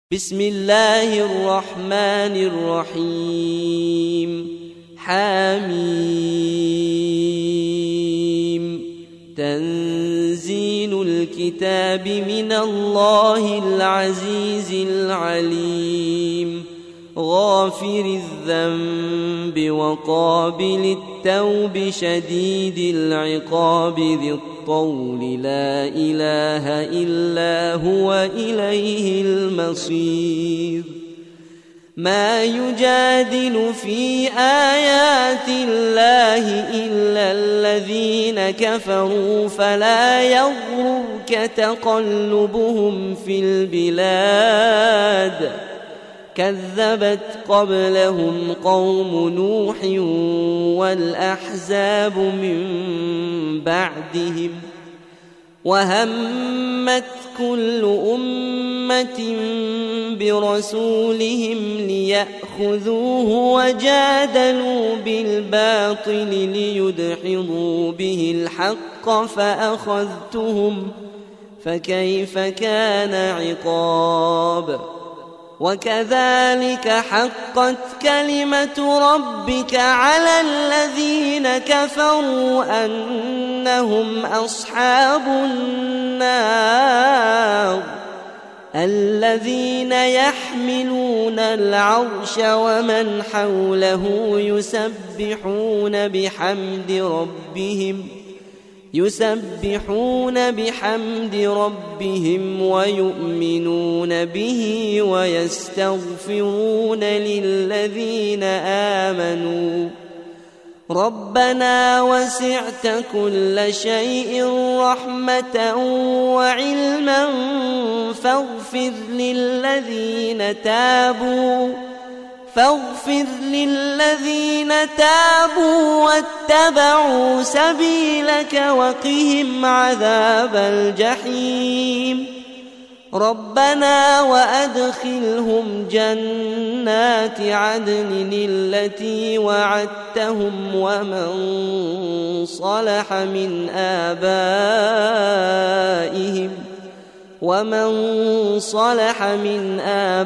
بسم الله الرحمن الرحيم حميم تنزيل الكتاب من الله العزيز العليم غافر الذنب وقابل التوب شديد العقاب ذي الطول لا إله إلا هو إليه المصير ما يجادل في آيات الله إلا الذين كفروا فلا يغررك تقلبهم في البلاد كذبت قبلهم قوم نوح والأحزاب من بعدهم وهمت كل أمة برسولهم ليأخذوه وجادلوا بالباطل ليدحضوا به الحق فأخذتهم فكيف كان عقاب وكذلك حقت كلمة ربك على الذين كفروا أنهم أصحاب النار الذين يحملون العرش ومن حوله يسبحون بحمد ربهم ويؤمنون به ويستغفرون للذين آمنوا ربنا وسعت كل شيء رحمة وعلما فاغفر للذين تابوا واتبعوا سبيلك وقهم عذاب الجحيم ربنا وأدخلهم جنات عدن التي وعدتهم ومن صلح من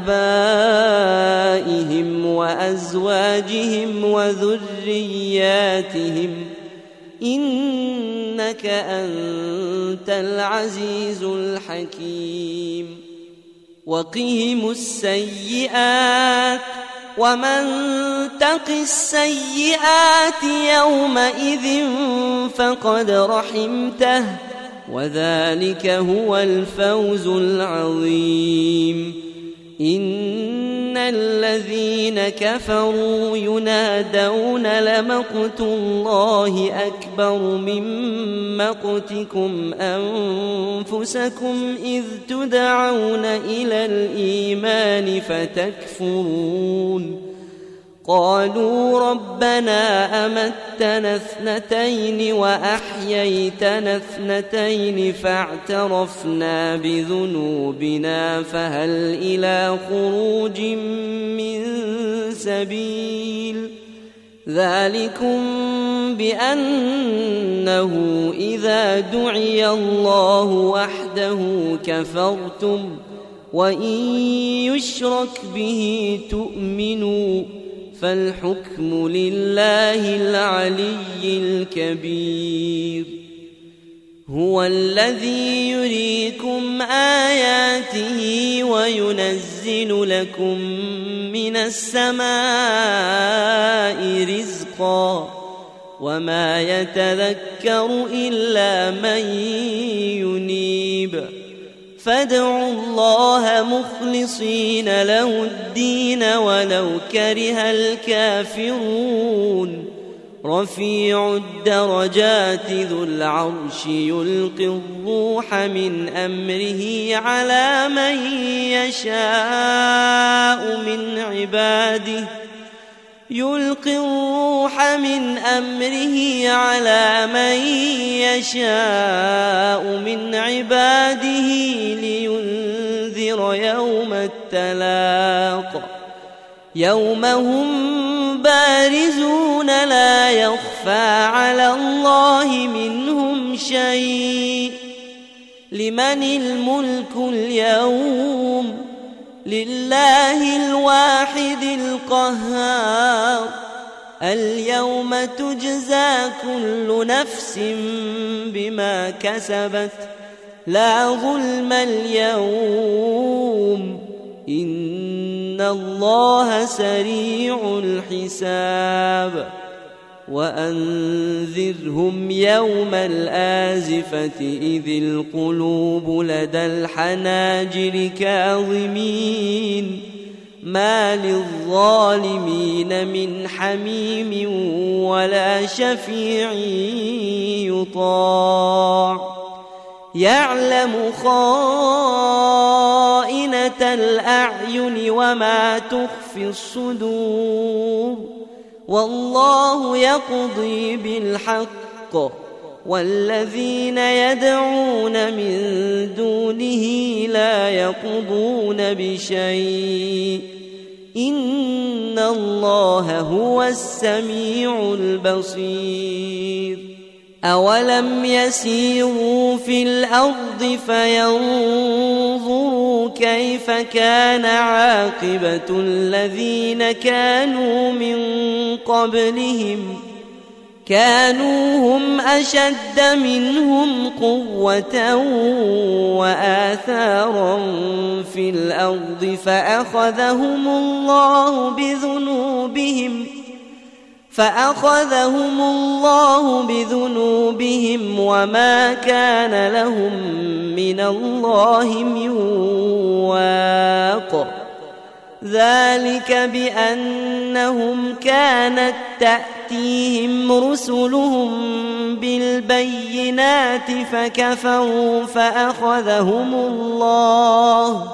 آبائهم وأزواجهم وذرياتهم إنك أنت العزيز الحكيم وقهم السيئات ومن تق السيئات يومئذ فقد رحمته وذلك هو الفوز العظيم إن الذين كفروا ينادون لمقت الله أكبر من مقتكم أنفسكم إذ تدعون إلى الإيمان فتكفرون قالوا ربنا أمتنا اثنتين وأحييتنا اثنتين فاعترفنا بذنوبنا فهل إلى خروج من سبيل ذلكم بأنه إذا دعي الله وحده كفرتم وإن يشرك به تؤمنوا فالحكم لله العلي الكبير هو الذي يريكم آياته وينزل لكم من السماء رزقا وما يتذكر إلا من ينيب فادعوا الله مخلصين له الدين ولو كره الكافرون رفيع الدرجات ذو العرش يلقي الروح من أمره على من يشاء من عباده لينذر يوم التلاق يوم هم بارزون لا يخفى على الله منهم شيء لمن الملك اليوم لله الواحد القهار اليوم تجزى كل نفس بما كسبت لا ظلم اليوم إن الله سريع الحساب وأنذرهم يوم الآزفة إذ القلوب لدى الحناجر كاظمين ما للظالمين من حميم ولا شفيع يطاع يعلم خائنة الأعين وما تخفي الصدور والله يقضي بالحق والذين يدعون من دونه لا يقضون بشيء إن الله هو السميع البصير أولم يسيروا في الأرض فينظروا كيف كان عاقبة الذين كانوا من قبلهم كانوا هم أشد منهم قوة وآثارا في الأرض فأخذهم الله بذنوبهم وما كان لهم من الله من واق ذلك بأنهم كانت تأتيهم رسلهم بالبينات فكفروا فأخذهم الله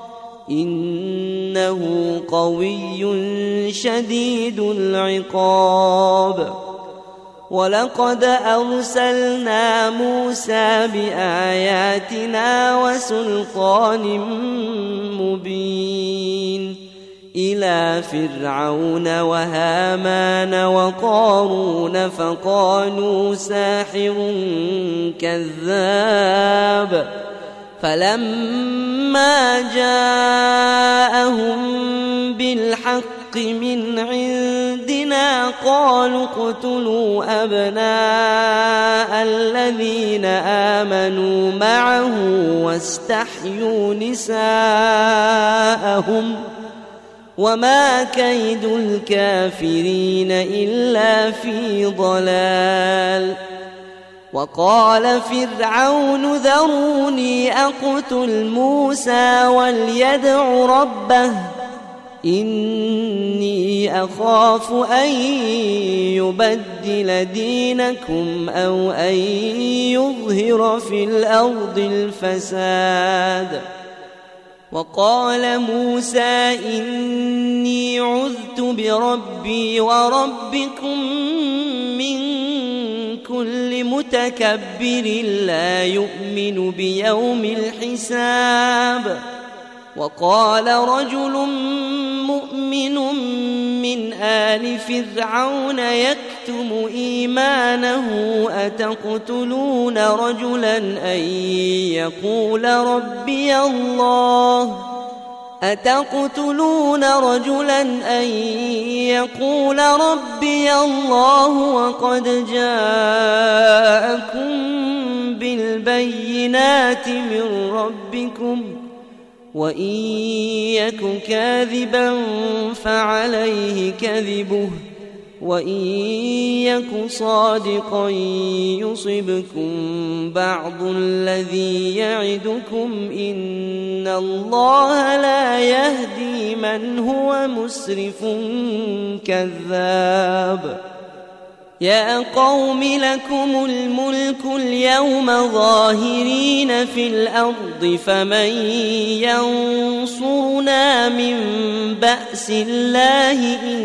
إنه قوي شديد العقاب ولقد أرسلنا موسى بآياتنا وسلطان مبين إلى فرعون وهامان وقارون فقالوا ساحر كذاب فلما جاءهم بالحق من عندنا قالوا اقتلوا أبناء الذين آمنوا معه واستحيوا نساءهم وما كيد الكافرين إلا في ضلال وقال فرعون ذروني أقتل موسى وليدع ربه إني أخاف أن يبدل دينكم أو أن يظهر في الأرض الفساد وقال موسى إني عذت بربي وربكم من كل متكبر لا يؤمن بيوم الحساب وقال رجل مؤمن من آل فرعون يكتم إيمانه أتقتلون رجلا أن يقول ربي الله وقد جاءكم بالبينات من ربكم وإن يك كاذبا فعليه كذبه وإن يك صادقا يصبكم بعض الذي يعدكم إن الله لا يهدي من هو مسرف كذاب يا قوم لكم الملك اليوم ظاهرين في الأرض فمن ينصرنا من بأس الله إن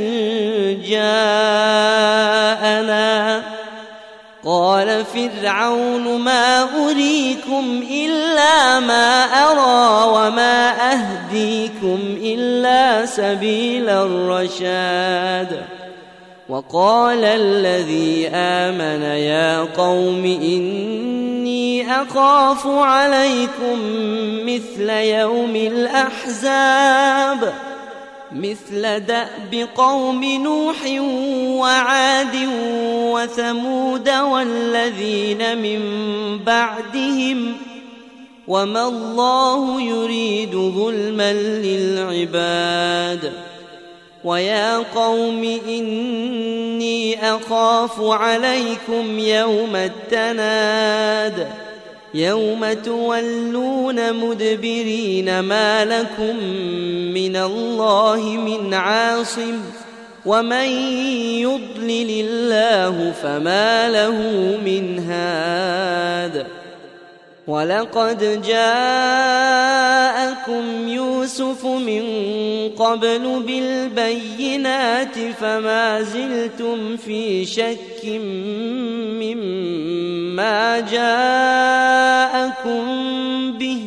جاءنا قال فرعون ما أريكم إلا ما أرى وما أهديكم إلا سبيل الرشاد وقال الذي آمن يا قوم إني أخاف عليكم مثل يوم الأحزاب مثل دأب قوم نوح وعاد وثمود والذين من بعدهم وما الله يريد ظلما للعباد ويا قوم إني أخاف عليكم يوم التناد يوم تولون مدبرين ما لكم من الله من عاصم ومن يضلل الله فما له من هاد ولقد جاءكم يوسف من قبل بالبينات فما زلتم في شك مما جاءكم به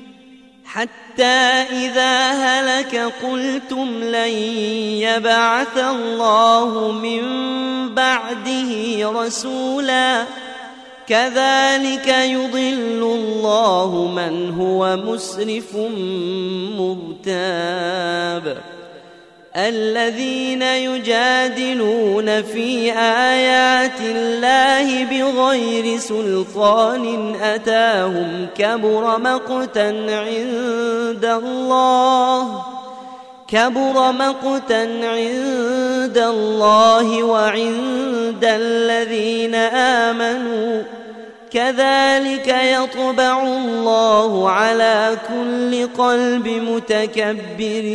حتى إذا هلك قلتم لن يبعث الله من بعده رسولا كذلك يضل الله من هو مسرف مرتاب الذين يجادلون في آيات الله بغير سلطان أتاهم كبر مقتا عند الله وعند الذين آمنوا كذلك يطبع الله على كل قلب متكبر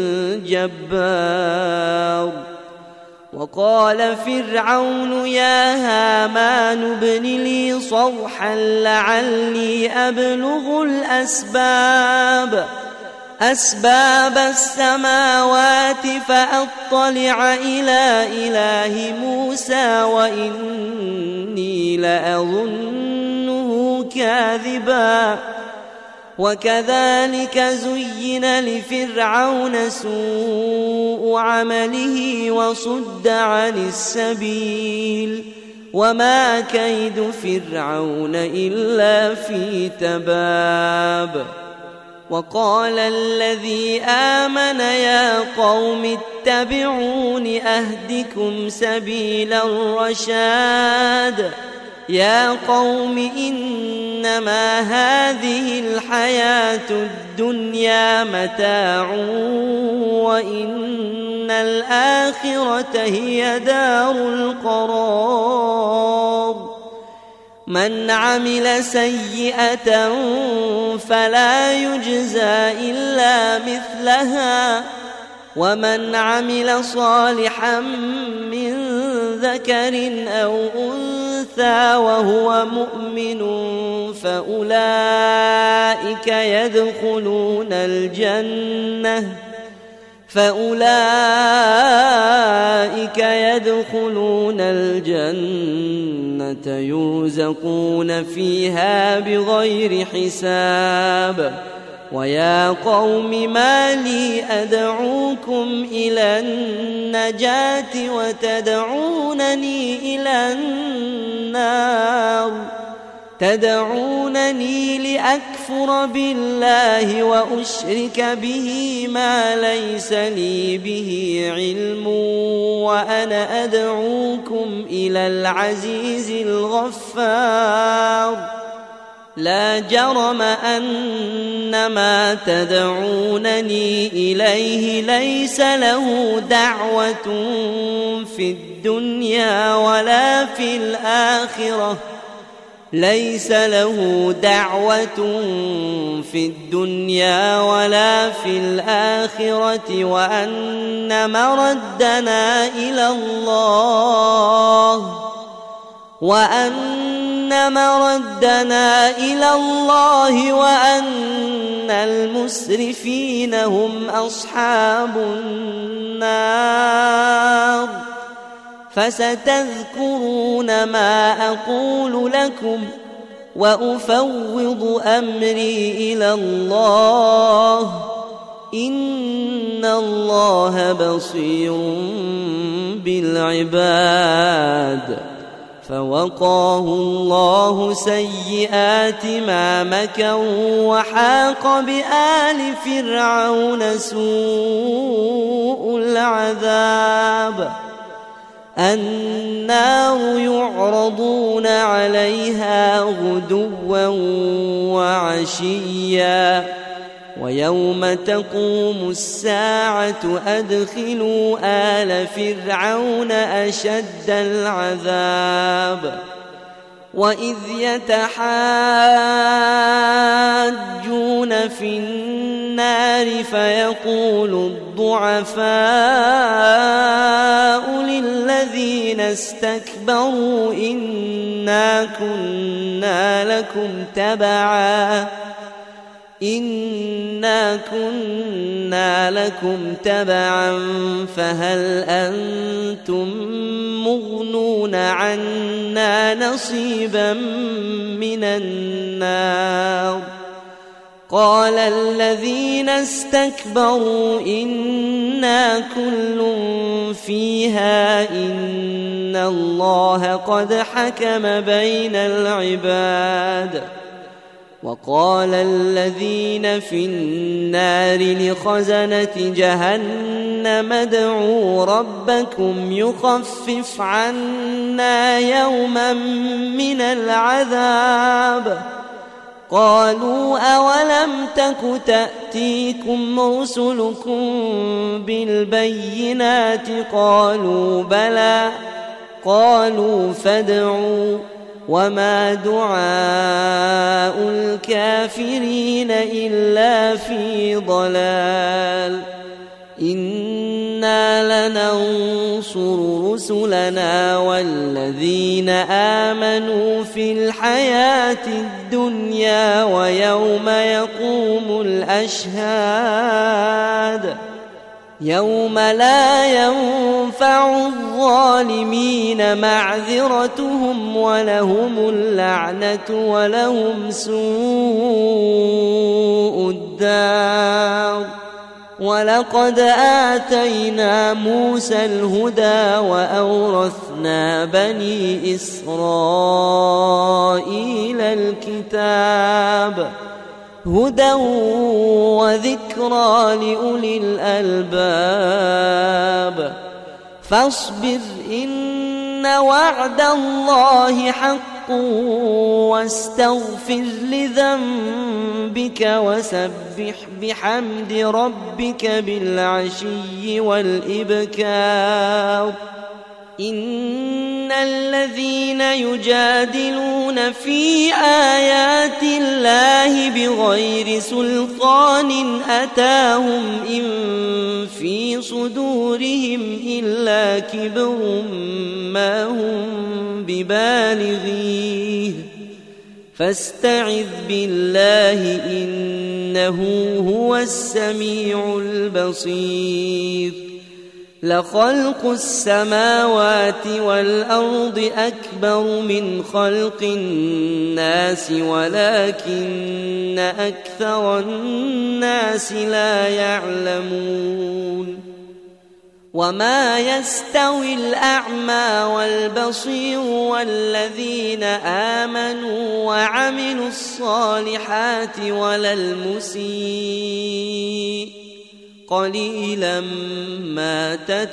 جبار وقال فرعون يا هامان ابن لي صرحا لعلي أبلغ أسباب السماوات فأطلع إلى إله موسى وإني لأظنه كاذبا وكذلك زين لفرعون سوء عمله وصد عن السبيل وما كيد فرعون إلا في تباب وقال الذي آمن يا قوم اتبعون أهدكم سبيل الرشاد يا قوم إنما هذه الحياة الدنيا متاع وإن الآخرة هي دار القرار من عمل سيئة فلا يجزى إلا مثلها ومن عمل صالحا من ذكر أو أنثى وهو مؤمن فأولئك يدخلون الجنة يرزقون فيها بغير حساب ويا قوم ما لي أدعوكم إلى النجاة وتدعونني إلى النار تدعونني لأكفر بالله وأشرك به ما ليس لي به علم وأنا أدعوكم إلى العزيز الغفار لا جرم أن ما تدعونني إليه ليس له دعوة في الدنيا ولا في الآخرة وأن مردنا إلى الله وأن المسرفين هم أصحاب النار فستذكرون ما أقول لكم وأفوض أمري إلى الله إن الله بصير بالعباد فوقاه الله سيئات ما مكروا وحاق بآل فرعون سوء العذاب النار يعرضون عليها غدوا وعشيا ويوم تقوم الساعة أدخلوا آل فرعون أشد العذاب وإذ يتحاجون في النار فيقول الضعفاء للذين استكبروا إنا كنا لكم تبعا فهل أنتم مغنون عنا نصيبا من النار قال الذين استكبروا إنا كل فيها إن الله قد حكم بين العباد وقال الذين في النار لخزنة جهنم ادعوا ربكم يخفف عنا يوما من العذاب قالوا أولم تك تأتيكم رسلكم بالبينات قالوا بلى قالوا فادعوا وما دعاء الكافرين إلا في ضلال إنا لننصر رسلنا والذين آمنوا في الحياة الدنيا ويوم يقوم الأشهاد يوم لا ينفع الظالمين معذرتهم ولهم اللعنة ولهم سوء الدار ولقد آتينا موسى الهدى وأورثنا بني إسرائيل الكتاب هدى وذكرى لأولي الألباب فاصبر إن وعد الله حق واستغفر لذنبك وسبح بحمد ربك بالعشي والإبكار إن الذين يجادلون في آيات الله بغير سلطان أتاهم إن في صدورهم إلا كبر ما هم ببالغيه فاستعذ بالله إنه هو السميع البصير لخلق السماوات والأرض أكبر من خلق الناس ولكن أكثر الناس لا يعلمون وما يستوي الأعمى والبصير والذين آمنوا وعملوا الصالحات ولا المسيء قليلا ما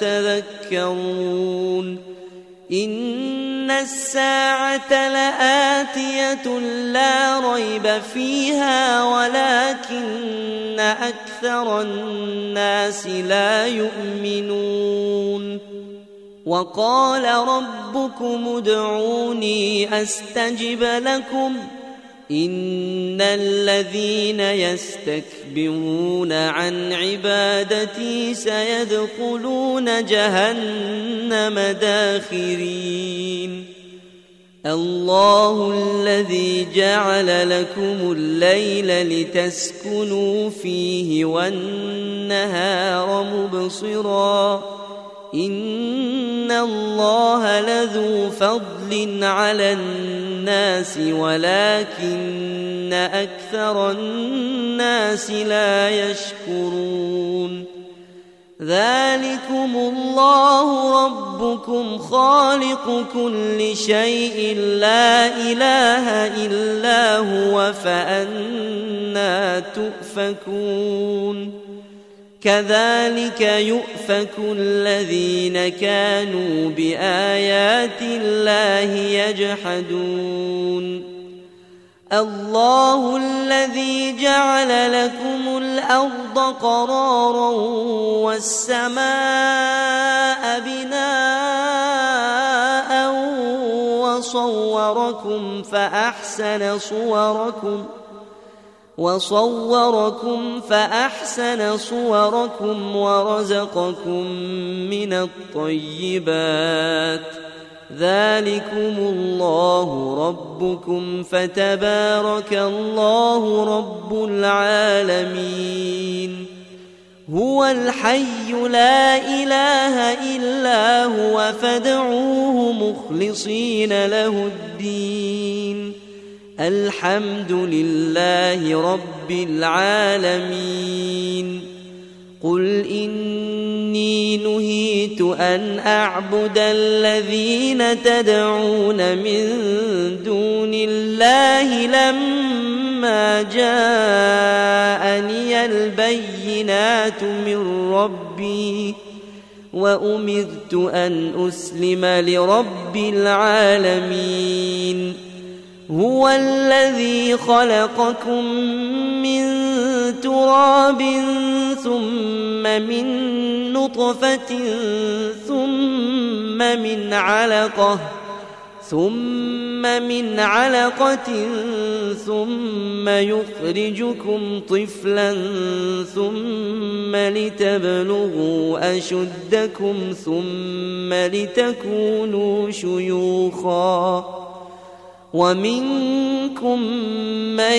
تتذكرون إن الساعة لآتية لا ريب فيها ولكن أكثر الناس لا يؤمنون وقال ربكم ادعوني أستجب لكم إن الذين يستكبرون عن عبادتي سيدخلون جهنم داخرين الله الذي جعل لكم الليل لتسكنوا فيه والنهار مبصرا إن الله لذو فضل على الناس ولكن أكثر الناس لا يشكرون ذلكم الله ربكم خالق كل شيء لا إله إلا هو فأنى تؤفكون كذلك يؤفك الذين كانوا بآيات الله يجحدون الله الذي جعل لكم الأرض قرارا والسماء بناء وصوركم فأحسن صوركم ورزقكم من الطيبات ذلكم الله ربكم فتبارك الله رب العالمين هو الحي لا إله إلا هو فادعوه مخلصين له الدين الحمد لله رب العالمين قل إني نهيت أن أعبد الذين تدعون من دون الله لما جاءني البينات من ربي وأمرت أن أسلم لرب العالمين هو الذي خلقكم من تراب ثم من نطفة ثم من علقة ثم يخرجكم طفلا ثم لتبلغوا أشدكم ثم لتكونوا شيوخا ومنكم من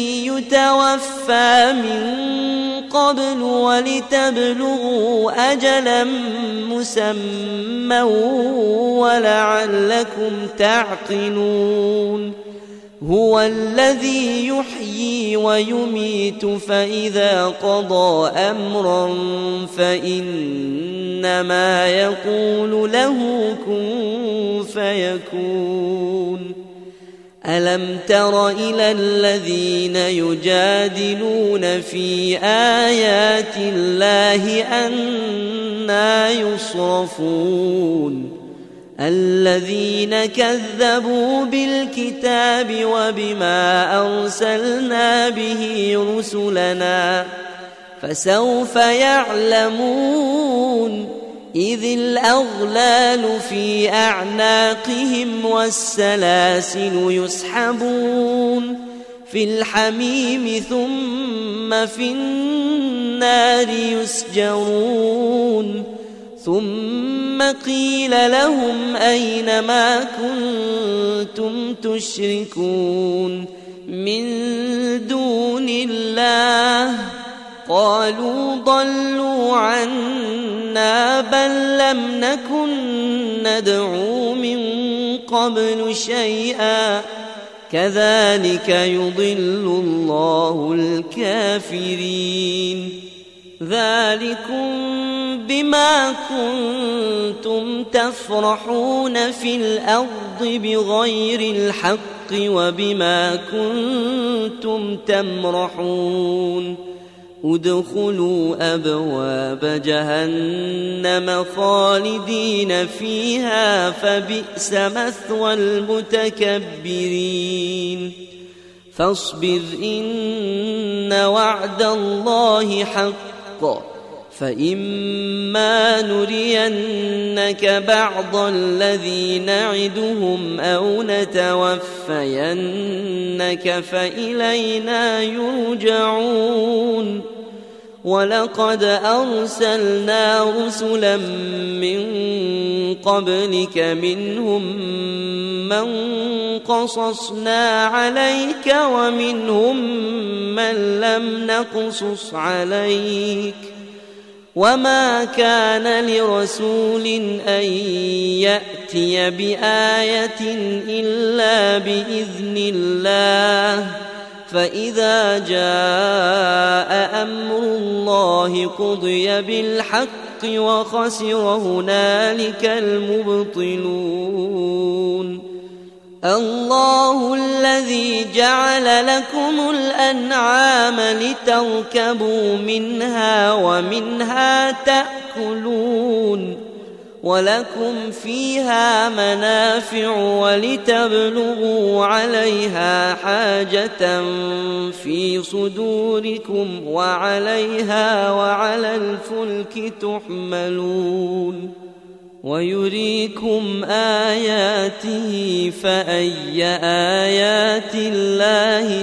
يتوفى من قبل ولتبلغوا أجلا مسمى ولعلكم تعقلون هو الذي يحيي ويميت فإذا قضى أمرا فإنما يقول له كن فيكون ألم تر إلى الذين يجادلون في آيات الله أنى يصرفون الذين كذبوا بالكتاب وبما أرسلنا به رسلنا فسوف يعلمون إذ الأغلال في أعناقهم والسلاسل يسحبون في الحميم ثم في النار يسجرون ثم قيل لهم أين ما كنتم تشركون من دون الله قالوا ضلوا عنا بل لم نكن ندعو من قبل شيئا كذلك يضل الله الكافرين ذلكم بما كنتم تفرحون في الأرض بغير الحق وبما كنتم تمرحون ادخلوا أبواب جهنم خالدين فيها فبئس مثوى المتكبرين فاصبر إن وعد الله حق فإما نرينك بعض الذي نعدهم أو نتوفينك فإلينا يرجعون ولقد أرسلنا رسلا من قبلك منهم من قصصنا عليك ومنهم من لم نقصص عليك وما كان لرسول أن يأتي بآية إلا بإذن الله فإذا جاء أمر الله قضي بالحق وخسر هنالك المبطلون الله الذي جعل لكم الأنعام لتركبوا منها ومنها تأكلون ولكم فيها منافع ولتبلغوا عليها حاجة في صدوركم وعليها وعلى الفلك تحملون ويريكم آياته فأي آيات الله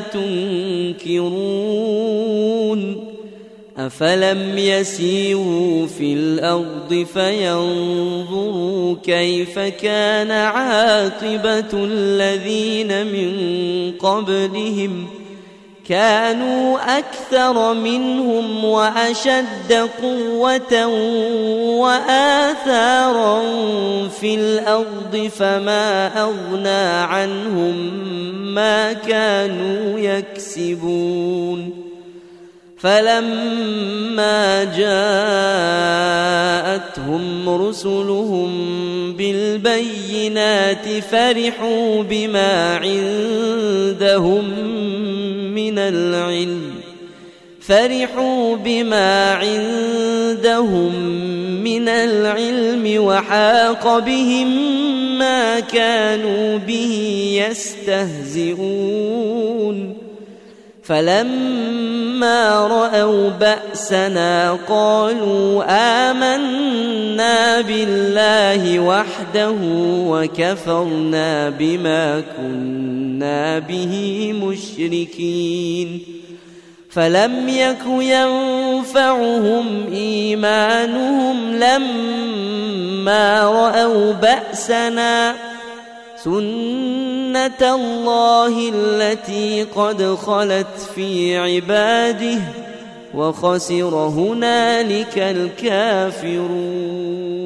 تنكرون أفلم يسيروا في الأرض فينظروا كيف كان عاقبة الذين من قبلهم كانوا أكثر منهم وأشد قوة وآثارا في الأرض فما أغنى عنهم ما كانوا يكسبون فلما جاءتهم رسلهم بالبينات فرحوا بما عندهم من العلم وحاق بهم ما كانوا به يستهزئون فلما رأوا بأسنا قالوا آمنا بالله وحده وكفرنا بما كنا به مشركين فلم يك ينفعهم إيمانهم لما رأوا بأسنا سنة الله التي قد خلت في عباده وخسر هنالك الكافرون